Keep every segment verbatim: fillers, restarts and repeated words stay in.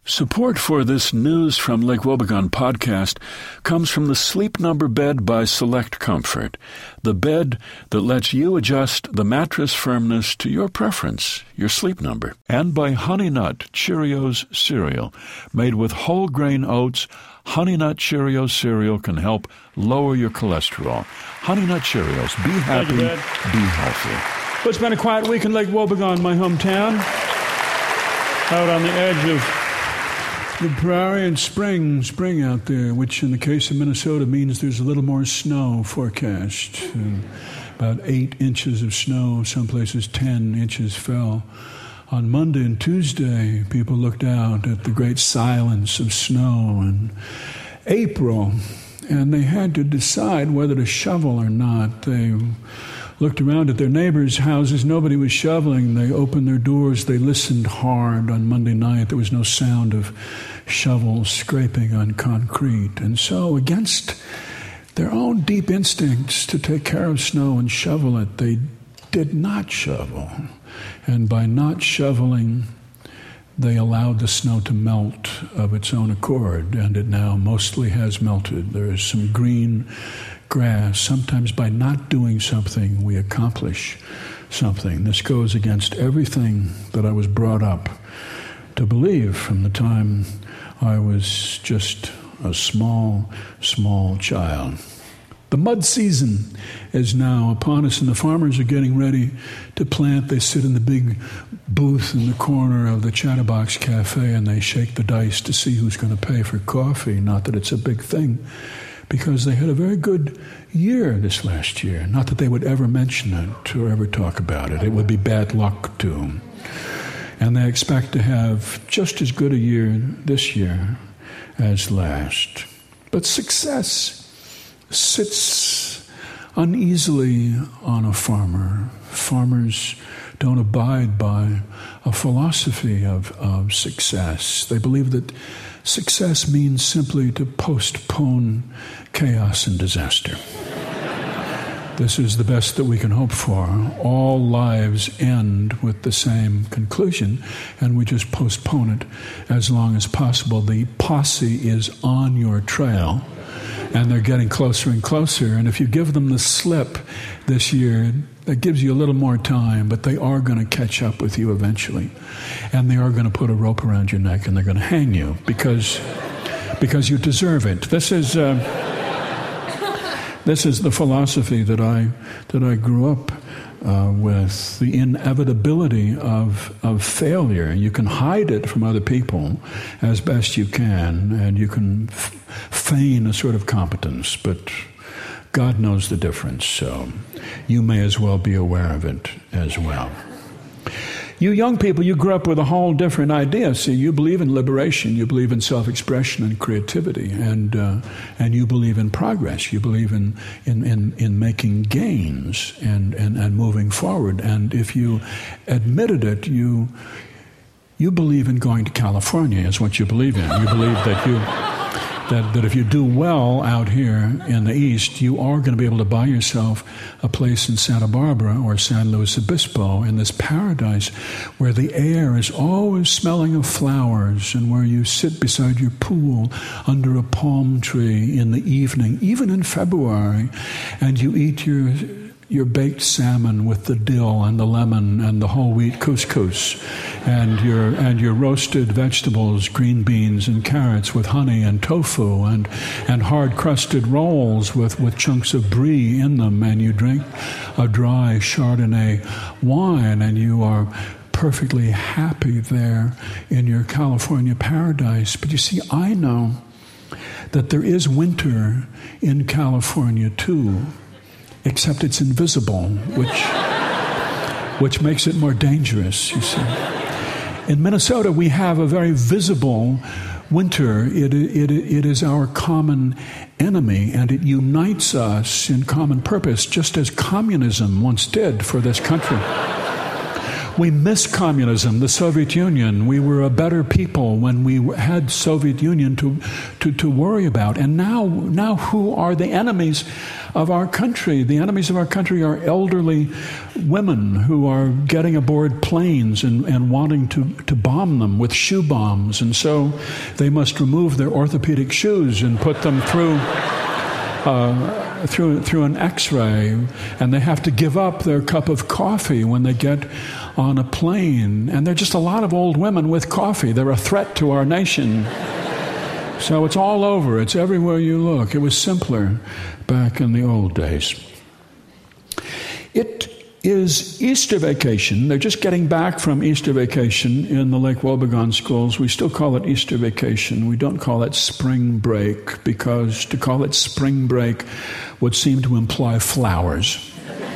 Support for this News from Lake Wobegon podcast comes from the Sleep Number bed by Select Comfort, the bed that lets you adjust the mattress firmness to your preference, your sleep number, and by Honey Nut Cheerios cereal. Made with whole grain oats, Honey Nut Cheerios cereal can help lower your cholesterol. Honey Nut Cheerios. Be happy, you, be healthy. Well, it's been a quiet week in Lake Wobegon, my hometown, out on the edge of the prairie, and spring, spring out there, which in the case of Minnesota means there's a little more snow forecast. Uh, about eight inches of snow, some places ten inches fell. On Monday and Tuesday, people looked out at the great silence of snow in April, and they had to decide whether to shovel or not. They looked around at their neighbors' houses. Nobody was shoveling. They opened their doors. They listened hard on Monday night. There was no sound of shovels scraping on concrete. And so, against their own deep instincts to take care of snow and shovel it, they did not shovel. And by not shoveling, they allowed the snow to melt of its own accord, and it now mostly has melted. There is some green grass. Sometimes by not doing something, we accomplish something. This goes against everything that I was brought up to believe from the time I was just a small, small child. The mud season is now upon us, and the farmers are getting ready to plant. They sit in the big booth in the corner of the Chatterbox Cafe, and they shake the dice to see who's going to pay for coffee. Not that it's a big thing, because they had a very good year this last year. Not that they would ever mention it or ever talk about it. It would be bad luck to them. And they expect to have just as good a year this year as last. But success sits uneasily on a farmer. Farmers don't abide by a philosophy of, of success. They believe that success means simply to postpone chaos and disaster. This is the best that we can hope for. All lives end with the same conclusion, and we just postpone it as long as possible. The posse is on your trail, and they're getting closer and closer. And if you give them the slip this year, that gives you a little more time, but they are going to catch up with you eventually. And they are going to put a rope around your neck, and they're going to hang you because, because you deserve it. This is... Uh, This is the philosophy that I that I grew up uh, with, the inevitability of of failure. You can hide it from other people as best you can, and you can f- feign a sort of competence, but God knows the difference, so you may as well be aware of it as well. You young people, you grew up with a whole different idea. See, you believe in liberation, you believe in self-expression and creativity, and uh, and you believe in progress. You believe in in, in, in making gains and, and, and moving forward. And if you admitted it, you you believe in going to California is what you believe in. You believe that you that, that if you do well out here in the East, you are going to be able to buy yourself a place in Santa Barbara or San Luis Obispo, in this paradise where the air is always smelling of flowers, and where you sit beside your pool under a palm tree in the evening, even in February, and you eat your your baked salmon with the dill and the lemon and the whole wheat couscous, and your and your roasted vegetables, green beans and carrots with honey and tofu, and and hard crusted rolls with, with chunks of brie in them, and you drink a dry Chardonnay wine, and you are perfectly happy there in your California paradise. But you see, I know that there is winter in California too, except it's invisible, which which makes it more dangerous, you see. In Minnesota, we have a very visible winter. It, it, it is our common enemy, and it unites us in common purpose, just as communism once did for this country. We miss communism, the Soviet Union. We were a better people when we had Soviet Union to, to, to worry about. And now, now who are the enemies of our country? The enemies of our country are elderly women who are getting aboard planes and, and wanting to, to bomb them with shoe bombs. And so they must remove their orthopedic shoes and put them through uh, through through an X-ray. And they have to give up their cup of coffee when they get on a plane. And they're just a lot of old women with coffee. They're a threat to our nation. So it's all over. It's everywhere you look. It was simpler back in the old days. It is Easter vacation. They're just getting back from Easter vacation in the Lake Wobegon schools. We still call it Easter vacation. We don't call it spring break, because to call it spring break would seem to imply flowers.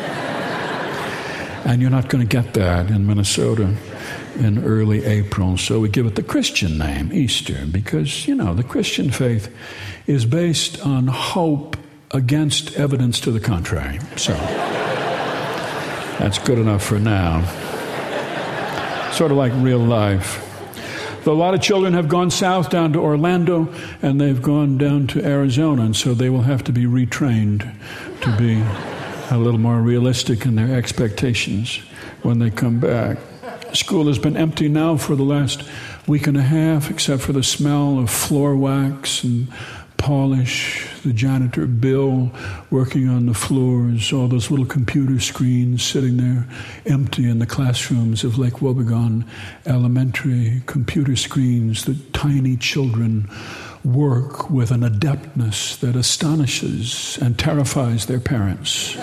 And you're not going to get that in Minnesota in early April. So we give it the Christian name, Easter, because, you know, the Christian faith is based on hope against evidence to the contrary. So that's good enough for now. Sort of like real life. Though a lot of children have gone south down to Orlando, and they've gone down to Arizona, and so they will have to be retrained to be a little more realistic in their expectations when they come back. School has been empty now for the last week and a half, except for the smell of floor wax and polish, the janitor Bill working on the floors, all those little computer screens sitting there empty in the classrooms of Lake Wobegon Elementary, computer screens that tiny children work with an adeptness that astonishes and terrifies their parents.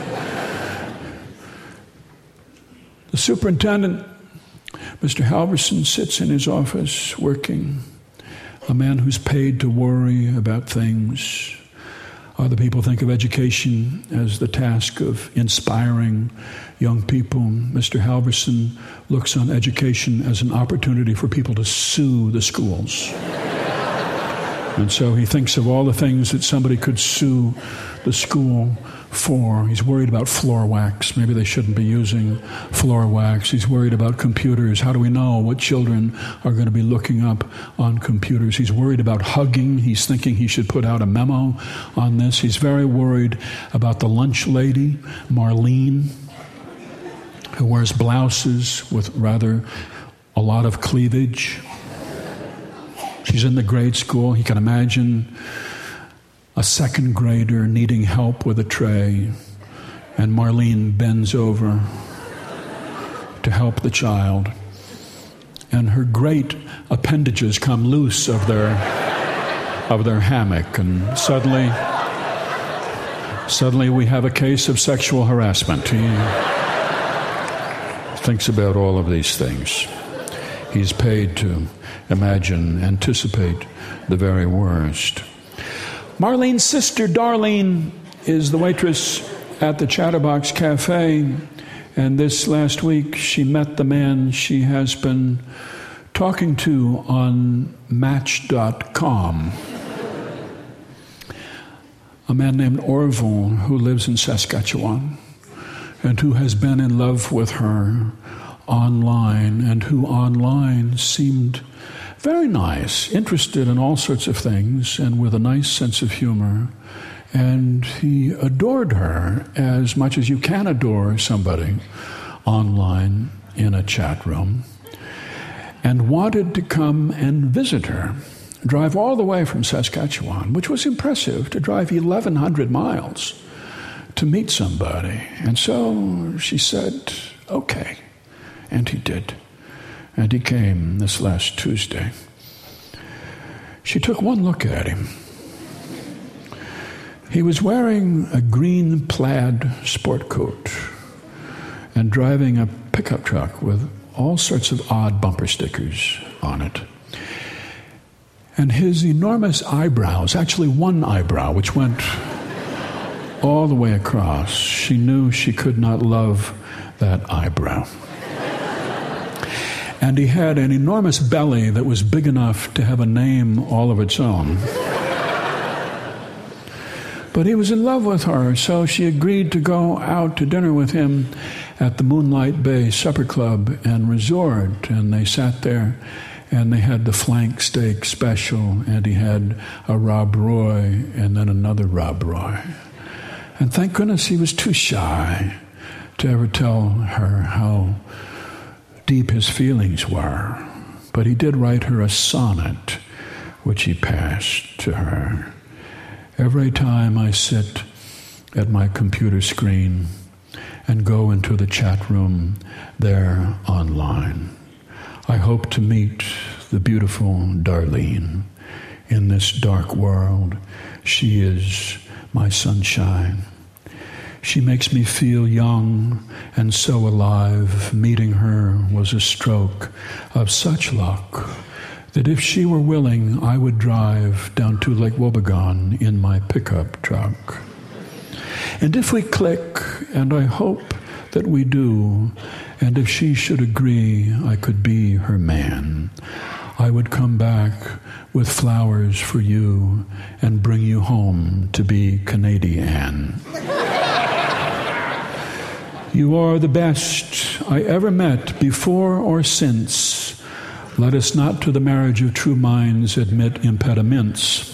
The superintendent, Mister Halverson, sits in his office working, a man who's paid to worry about things. Other people think of education as the task of inspiring young people. Mister Halverson looks on education as an opportunity for people to sue the schools. And so he thinks of all the things that somebody could sue the school for. He's worried about floor wax. Maybe they shouldn't be using floor wax. He's worried about computers. How do we know what children are going to be looking up on computers? He's worried about hugging. He's thinking he should put out a memo on this. He's very worried about the lunch lady, Marlene, who wears blouses with rather a lot of cleavage. She's in the grade school. He can imagine a second grader needing help with a tray, and Marlene bends over to help the child, and her great appendages come loose of their of their hammock, and suddenly suddenly we have a case of sexual harassment. He thinks about all of these things. He's paid to imagine, anticipate the very worst. Marlene's sister, Darlene, is the waitress at the Chatterbox Cafe, and this last week she met the man she has been talking to on Match dot com, a man named Orville who lives in Saskatchewan and who has been in love with her online, and who online seemed very nice, interested in all sorts of things, and with a nice sense of humor. And he adored her as much as you can adore somebody online in a chat room, and wanted to come and visit her, drive all the way from Saskatchewan, which was impressive, to drive eleven hundred miles to meet somebody. And so she said, okay. And he did. And he came this last Tuesday. She took one look at him. He was wearing a green plaid sport coat and driving a pickup truck with all sorts of odd bumper stickers on it. And his enormous eyebrows, actually one eyebrow, which went all the way across, she knew she could not love that eyebrow. And he had an enormous belly that was big enough to have a name all of its own. But he was in love with her, so she agreed to go out to dinner with him at the Moonlight Bay Supper Club and Resort, and they sat there, and they had the flank steak special, and he had a Rob Roy, and then another Rob Roy. And thank goodness he was too shy to ever tell her how deep his feelings were. But he did write her a sonnet, which he passed to her. Every time I sit at my computer screen and go into the chat room there online, I hope to meet the beautiful Darlene. In this dark world, she is my sunshine. She makes me feel young and so alive. Meeting her was a stroke of such luck that if she were willing, I would drive down to Lake Wobegon in my pickup truck. And if we click, and I hope that we do, and if she should agree I could be her man, I would come back with flowers for you and bring you home to be Canadian. You are the best I ever met, before or since. Let us not to the marriage of true minds admit impediments.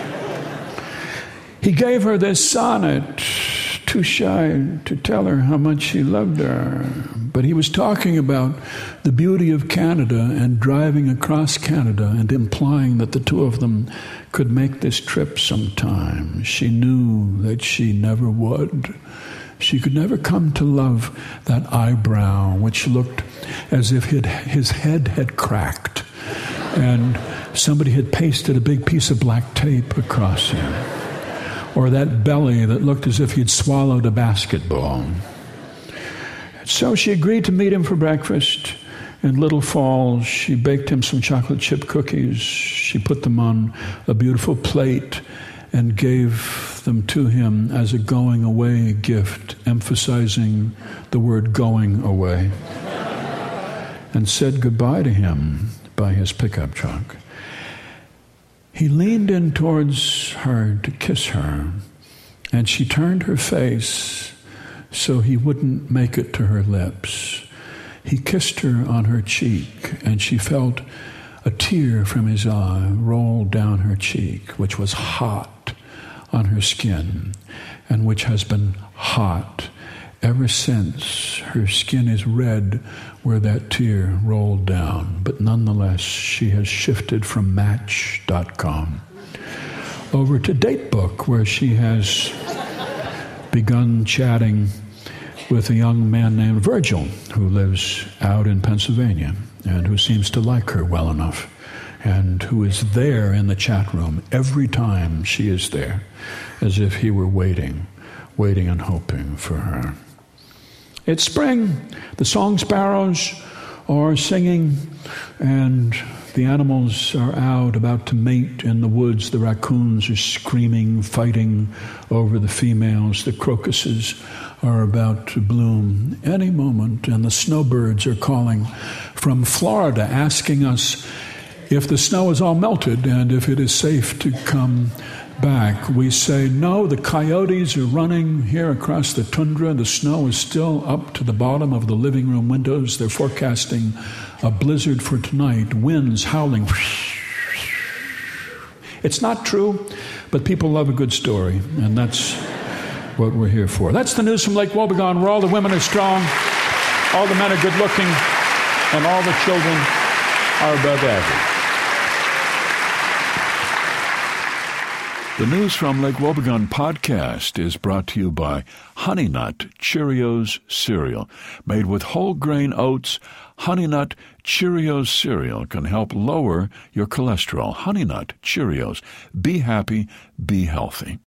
He gave her this sonnet, too shy to tell her how much he loved her. But he was talking about the beauty of Canada and driving across Canada and implying that the two of them could make this trip sometime. She knew that she never would. She could never come to love that eyebrow, which looked as if his head had cracked and somebody had pasted a big piece of black tape across him. Or that belly that looked as if he'd swallowed a basketball. So she agreed to meet him for breakfast in Little Falls. She baked him some chocolate chip cookies. She put them on a beautiful plate and gave them to him as a going away gift, emphasizing the word going away, and said goodbye to him by his pickup truck. He leaned in towards her to kiss her, and she turned her face so he wouldn't make it to her lips. He kissed her on her cheek, and she felt a tear from his eye roll down her cheek, which was hot on her skin, and which has been hot ever since. Her skin is red where that tear rolled down, but nonetheless she has shifted from Match dot com over to Datebook, where she has begun chatting with a young man named Virgil, who lives out in Pennsylvania and who seems to like her well enough, and who is there in the chat room every time she is there, as if he were waiting, waiting and hoping for her. It's spring. The song sparrows are singing, and the animals are out about to mate in the woods. The raccoons are screaming, fighting over the females. The crocuses are about to bloom any moment, and the snowbirds are calling from Florida, asking us if the snow is all melted and if it is safe to come back. We say, no, the coyotes are running here across the tundra. The snow is still up to the bottom of the living room windows. They're forecasting a blizzard for tonight, winds howling. It's not true, but people love a good story, and that's what we're here for. That's the news from Lake Wobegon, where all the women are strong, all the men are good looking, and all the children are above average. The News from Lake Wobegon podcast is brought to you by Honey Nut Cheerios Cereal. Made with whole grain oats, Honey Nut Cheerios Cereal can help lower your cholesterol. Honey Nut Cheerios. Be happy, be healthy.